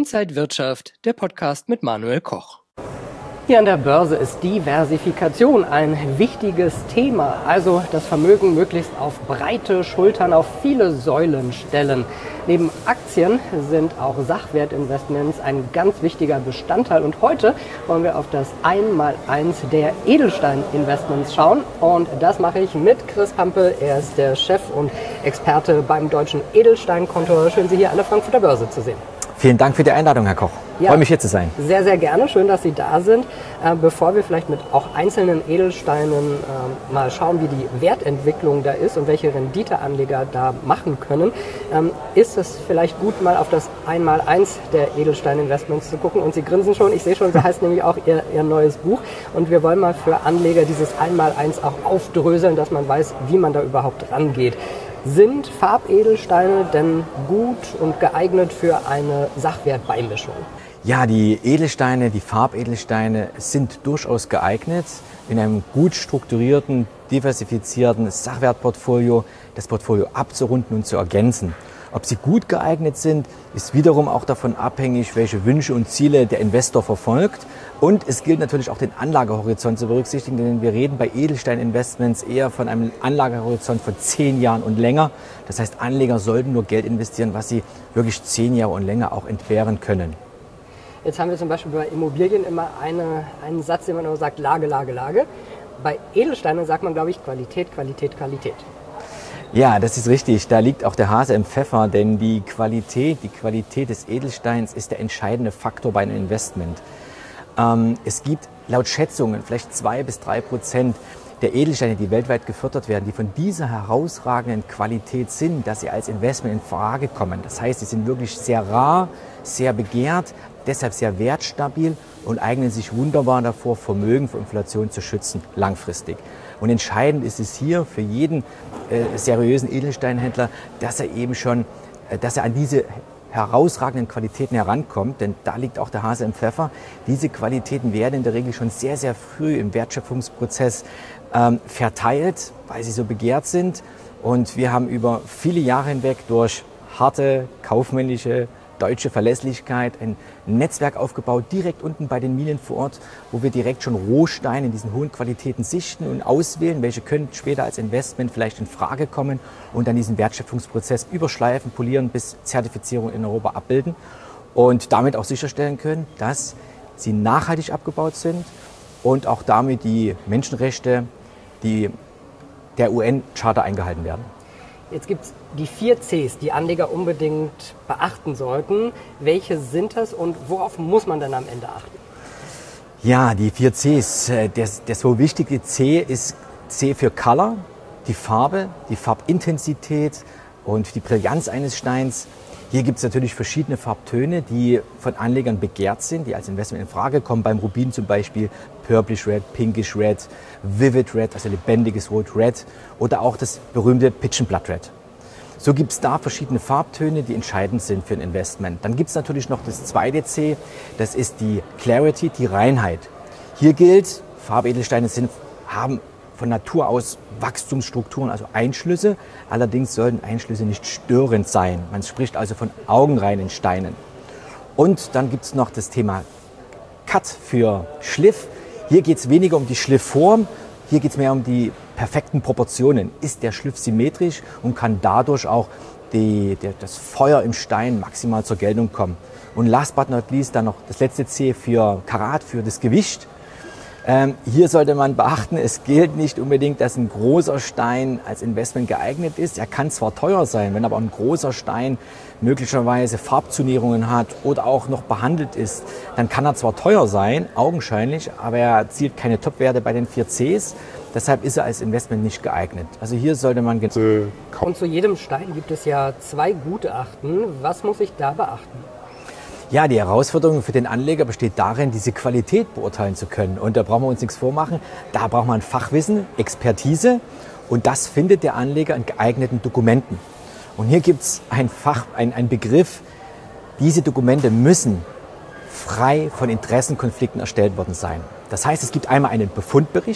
Inside Wirtschaft, der Podcast mit Manuel Koch. Hier an der Börse ist Diversifikation ein wichtiges Thema, also das Vermögen möglichst auf breite Schultern, auf viele Säulen stellen. Neben Aktien sind auch Sachwertinvestments ein ganz wichtiger Bestandteil und heute wollen wir auf das Einmaleins der Edelstein-Investments schauen und das mache ich mit Chris Pampe. Er ist der Chef und Experte beim Deutschen Edelsteinkontor. Schön, Sie hier an der Frankfurter Börse zu sehen. Vielen Dank für die Einladung, Herr Koch. Ich freue mich, hier zu sein. Sehr, sehr gerne. Schön, dass Sie da sind. Bevor wir vielleicht mit auch einzelnen Edelsteinen mal schauen, wie die Wertentwicklung da ist und welche Renditeanleger da machen können, ist es vielleicht gut, mal auf das Einmaleins der Edelstein-Investments zu gucken. Und Sie grinsen schon. Ich sehe schon, so heißt nämlich auch Ihr neues Buch. Und wir wollen mal für Anleger dieses Einmaleins auch aufdröseln, dass man weiß, wie man da überhaupt rangeht. Sind Farbedelsteine denn gut und geeignet für eine Sachwertbeimischung? Ja, die Edelsteine, die Farbedelsteine sind durchaus geeignet, in einem gut strukturierten, diversifizierten Sachwertportfolio das Portfolio abzurunden und zu ergänzen. Ob sie gut geeignet sind, ist wiederum auch davon abhängig, welche Wünsche und Ziele der Investor verfolgt. Und es gilt natürlich auch den Anlagehorizont zu berücksichtigen, denn wir reden bei Edelstein-Investments eher von einem Anlagehorizont von 10 Jahren und länger. Das heißt, Anleger sollten nur Geld investieren, was sie wirklich 10 Jahre und länger auch entbehren können. Jetzt haben wir zum Beispiel bei Immobilien immer einen Satz, den man immer sagt, Lage, Lage, Lage. Bei Edelsteinen sagt man, glaube ich, Qualität, Qualität, Qualität. Ja, das ist richtig. Da liegt auch der Hase im Pfeffer, denn die Qualität des Edelsteins ist der entscheidende Faktor bei einem Investment. Es gibt laut Schätzungen vielleicht 2-3% der Edelsteine, die weltweit gefördert werden, die von dieser herausragenden Qualität sind, dass sie als Investment in Frage kommen. Das heißt, sie sind wirklich sehr rar, sehr begehrt, deshalb sehr wertstabil und eignen sich wunderbar davor, Vermögen vor Inflation zu schützen, langfristig. Und entscheidend ist es hier für jeden seriösen Edelsteinhändler, dass er an diese herausragenden Qualitäten herankommt, denn da liegt auch der Hase im Pfeffer. Diese Qualitäten werden in der Regel schon sehr, sehr früh im Wertschöpfungsprozess verteilt, weil sie so begehrt sind. Und wir haben über viele Jahre hinweg durch harte, kaufmännische, deutsche Verlässlichkeit ein Netzwerk aufgebaut, direkt unten bei den Minen vor Ort, wo wir direkt schon Rohsteine in diesen hohen Qualitäten sichten und auswählen, welche können später als Investment vielleicht in Frage kommen und dann diesen Wertschöpfungsprozess überschleifen, polieren bis Zertifizierung in Europa abbilden und damit auch sicherstellen können, dass sie nachhaltig abgebaut sind und auch damit die Menschenrechte, der UN-Charta eingehalten werden. Jetzt gibt es die 4 Cs, die Anleger unbedingt beachten sollten. Welche sind das und worauf muss man dann am Ende achten? Ja, die 4 Cs. Der so wichtige C ist C für Color, die Farbe, die Farbintensität und die Brillanz eines Steins. Hier gibt es natürlich verschiedene Farbtöne, die von Anlegern begehrt sind, die als Investment in Frage kommen. Beim Rubin zum Beispiel Purplish Red, Pinkish Red, Vivid Red, also lebendiges Rot Red oder auch das berühmte Pigeon Blood Red. So gibt es da verschiedene Farbtöne, die entscheidend sind für ein Investment. Dann gibt es natürlich noch das zweite C, das ist die Clarity, die Reinheit. Hier gilt, Farbedelsteine haben von Natur aus Wachstumsstrukturen, also Einschlüsse. Allerdings sollten Einschlüsse nicht störend sein. Man spricht also von augenreinen Steinen. Und dann gibt es noch das Thema Cut für Schliff. Hier geht es weniger um die Schliffform, hier geht es mehr um die perfekten Proportionen. Ist der Schliff symmetrisch und kann dadurch auch das Feuer im Stein maximal zur Geltung kommen. Und last but not least dann noch das letzte C für Karat, für das Gewicht. Hier sollte man beachten, es gilt nicht unbedingt, dass ein großer Stein als Investment geeignet ist. Er kann zwar teuer sein, wenn aber ein großer Stein möglicherweise Farbzunierungen hat oder auch noch behandelt ist, dann kann er zwar teuer sein, augenscheinlich, aber er erzielt keine Topwerte bei den 4 Cs. Deshalb ist er als Investment nicht geeignet. Also hier sollte man... Und zu jedem Stein gibt es ja 2 Gutachten. Was muss ich da beachten? Ja, die Herausforderung für den Anleger besteht darin, diese Qualität beurteilen zu können. Und da brauchen wir uns nichts vormachen. Da braucht man Fachwissen, Expertise und das findet der Anleger in geeigneten Dokumenten. Und hier gibt es einen Begriff, diese Dokumente müssen frei von Interessenkonflikten erstellt worden sein. Das heißt, es gibt einmal einen Befundbericht,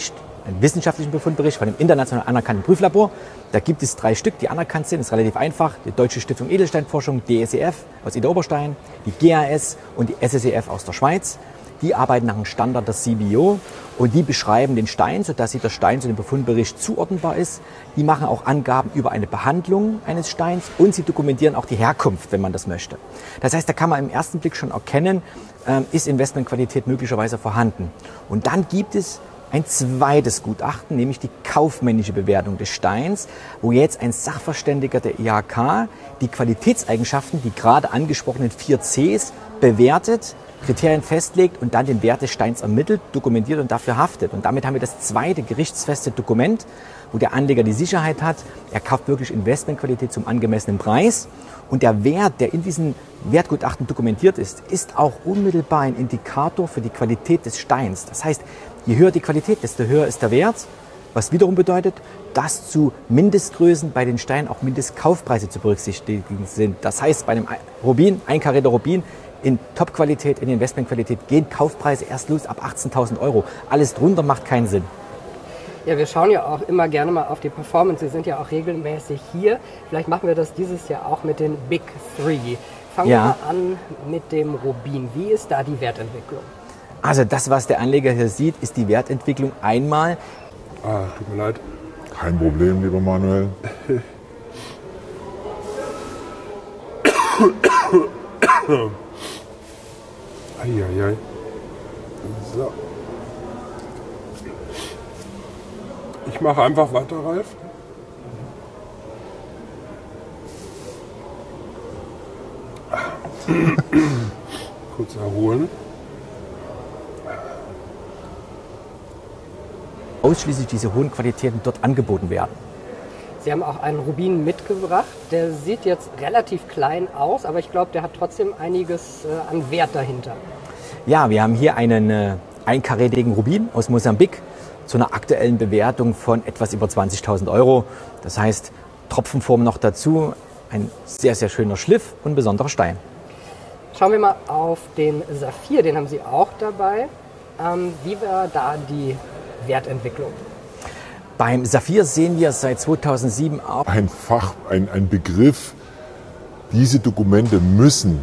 einen wissenschaftlichen Befundbericht von einem international anerkannten Prüflabor. Da gibt es 3 Stück, die anerkannt sind. Das ist relativ einfach. Die Deutsche Stiftung Edelsteinforschung, DSEF aus Idar-Oberstein, die GAS und die SSEF aus der Schweiz. Die arbeiten nach dem Standard der CBO und die beschreiben den Stein, sodass der Stein zu dem Befundbericht zuordnenbar ist. Die machen auch Angaben über eine Behandlung eines Steins und sie dokumentieren auch die Herkunft, wenn man das möchte. Das heißt, da kann man im ersten Blick schon erkennen, ist Investmentqualität möglicherweise vorhanden. Und dann gibt es ein zweites Gutachten, nämlich die kaufmännische Bewertung des Steins, wo jetzt ein Sachverständiger der IHK die Qualitätseigenschaften, die gerade angesprochenen 4 Cs, bewertet, Kriterien festlegt und dann den Wert des Steins ermittelt, dokumentiert und dafür haftet. Und damit haben wir das zweite gerichtsfeste Dokument, wo der Anleger die Sicherheit hat, er kauft wirklich Investmentqualität zum angemessenen Preis. Und der Wert, der in diesen Wertgutachten dokumentiert ist, ist auch unmittelbar ein Indikator für die Qualität des Steins. Das heißt, je höher die Qualität, desto höher ist der Wert, was wiederum bedeutet, dass zu Mindestgrößen bei den Steinen auch Mindestkaufpreise zu berücksichtigen sind. Das heißt, bei einem Rubin, 1 Karäter Rubin, in Top-Qualität, in Investmentqualität gehen Kaufpreise erst los ab 18.000 €. Alles drunter macht keinen Sinn. Ja, wir schauen ja auch immer gerne mal auf die Performance. Sie sind ja auch regelmäßig hier. Vielleicht machen wir das dieses Jahr auch mit den Big 3. Fangen wir mal an mit dem Rubin. Wie ist da die Wertentwicklung? Also das, was der Anleger hier sieht, ist die Wertentwicklung einmal. Tut mir leid. Kein Problem, lieber Manuel. Eieiei. So. Ich mache einfach weiter, Ralf. Kurz erholen. Ausschließlich diese hohen Qualitäten dort angeboten werden. Sie haben auch einen Rubin mitgebracht. Der sieht jetzt relativ klein aus, aber ich glaube, der hat trotzdem einiges an Wert dahinter. Ja, wir haben hier einen einkarätigen Rubin aus Mosambik zu einer aktuellen Bewertung von etwas über 20.000 €. Das heißt, Tropfenform noch dazu, ein sehr, sehr schöner Schliff und ein besonderer Stein. Schauen wir mal auf den Saphir, den haben Sie auch dabei. Wie war da die Wertentwicklung? Beim Saphir sehen wir seit 2007 auch Ein Begriff. Diese Dokumente müssen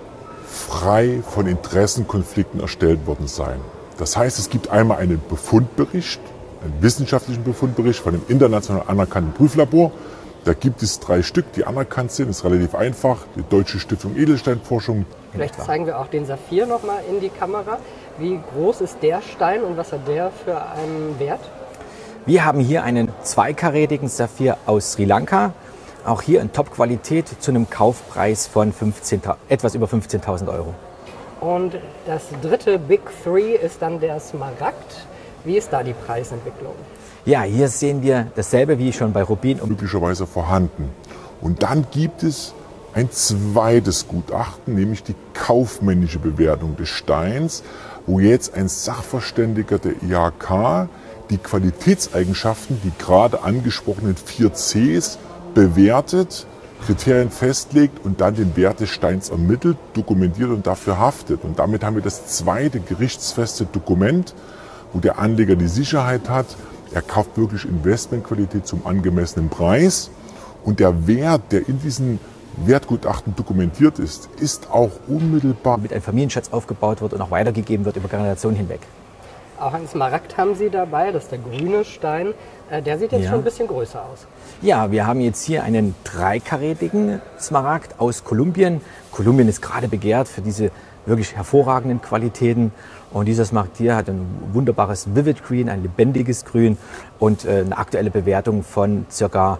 frei von Interessenkonflikten erstellt worden sein. Das heißt, es gibt einmal einen Befundbericht, einen wissenschaftlichen Befundbericht von einem international anerkannten Prüflabor. Da gibt es 3 Stück, die anerkannt sind. Das ist relativ einfach. Die Deutsche Stiftung Edelsteinforschung. Vielleicht zeigen wir auch den Saphir noch mal in die Kamera. Wie groß ist der Stein und was hat der für einen Wert? Wir haben hier einen 2-karätigen Saphir aus Sri Lanka. Auch hier in Top-Qualität zu einem Kaufpreis von etwas über 15.000 €. Und das dritte Big 3 ist dann der Smaragd. Wie ist da die Preisentwicklung? Ja, hier sehen wir dasselbe wie schon bei Rubin. Möglicherweise vorhanden. Und dann gibt es ein zweites Gutachten, nämlich die kaufmännische Bewertung des Steins, wo jetzt ein Sachverständiger der IHK die Qualitätseigenschaften, die gerade angesprochenen 4 Cs, bewertet, Kriterien festlegt und dann den Wert des Steins ermittelt, dokumentiert und dafür haftet. Und damit haben wir das zweite gerichtsfeste Dokument, wo der Anleger die Sicherheit hat, er kauft wirklich Investmentqualität zum angemessenen Preis. Und der Wert, der in diesen Wertgutachten dokumentiert ist, ist auch unmittelbar mit einem Familienschatz aufgebaut wird und auch weitergegeben wird über Generationen hinweg. Auch einen Smaragd haben Sie dabei, das ist der grüne Stein. Der sieht jetzt schon ein bisschen größer aus. Ja, wir haben jetzt hier einen 3-karätigen Smaragd aus Kolumbien. Kolumbien ist gerade begehrt für diese wirklich hervorragenden Qualitäten. Und dieser Smaragd hier hat ein wunderbares Vivid Green, ein lebendiges Grün und eine aktuelle Bewertung von ca.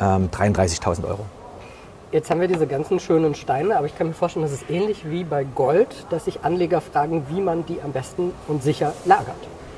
33.000 €. Jetzt haben wir diese ganzen schönen Steine, aber ich kann mir vorstellen, das ist ähnlich wie bei Gold, dass sich Anleger fragen, wie man die am besten und sicher lagert.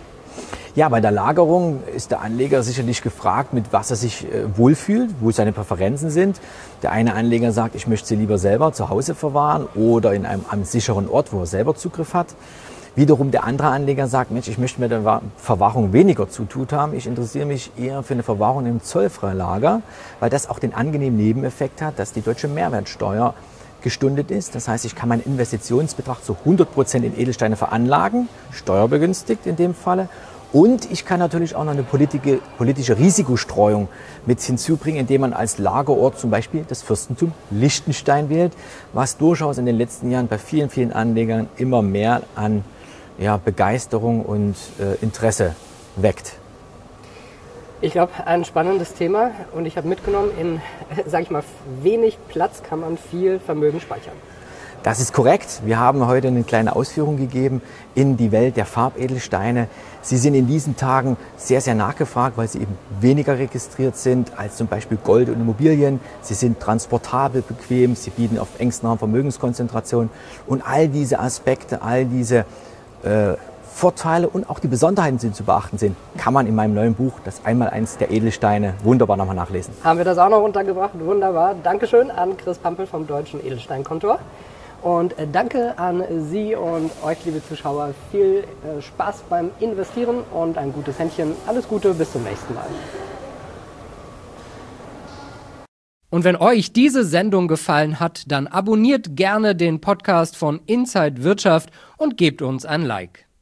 Ja, bei der Lagerung ist der Anleger sicherlich gefragt, mit was er sich wohlfühlt, wo seine Präferenzen sind. Der eine Anleger sagt, ich möchte sie lieber selber zu Hause verwahren oder in einem sicheren Ort, wo er selber Zugriff hat. Wiederum der andere Anleger sagt, Mensch, ich möchte mit der Verwahrung weniger Zutut haben. Ich interessiere mich eher für eine Verwahrung im Zollfreilager, weil das auch den angenehmen Nebeneffekt hat, dass die deutsche Mehrwertsteuer gestundet ist. Das heißt, ich kann meinen Investitionsbetrag zu 100% in Edelsteine veranlagen, steuerbegünstigt in dem Falle. Und ich kann natürlich auch noch eine politische Risikostreuung mit hinzubringen, indem man als Lagerort zum Beispiel das Fürstentum Liechtenstein wählt, was durchaus in den letzten Jahren bei vielen, vielen Anlegern immer mehr an Begeisterung und Interesse weckt. Ich glaube, ein spannendes Thema und ich habe mitgenommen, in, sage ich mal, wenig Platz kann man viel Vermögen speichern. Das ist korrekt. Wir haben heute eine kleine Ausführung gegeben in die Welt der Farbedelsteine. Sie sind in diesen Tagen sehr, sehr nachgefragt, weil sie eben weniger registriert sind als zum Beispiel Gold und Immobilien. Sie sind transportabel, bequem, sie bieten auf engstem Raum Vermögenskonzentration. Und all diese Aspekte, all diese Vorteile und auch die Besonderheiten, die zu beachten sind, kann man in meinem neuen Buch, das Einmaleins der Edelsteine, wunderbar nochmal nachlesen. Haben wir das auch noch untergebracht? Wunderbar. Dankeschön an Chris Pampel vom Deutschen Edelsteinkontor. Und danke an Sie und euch, liebe Zuschauer. Viel Spaß beim Investieren und ein gutes Händchen. Alles Gute, bis zum nächsten Mal. Und wenn euch diese Sendung gefallen hat, dann abonniert gerne den Podcast von Inside Wirtschaft und gebt uns ein Like.